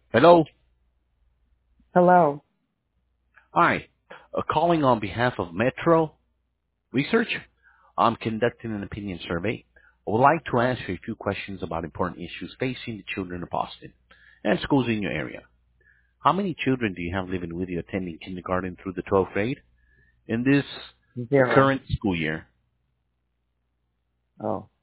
Hello. Hello. Hi. Calling on behalf of Metro Research. I'm conducting an opinion survey. I would like to ask you a few questions about important issues facing the children of Boston and schools in your area. How many children do you have living with you attending kindergarten through the 12th grade in this Zero. current school year? Oh.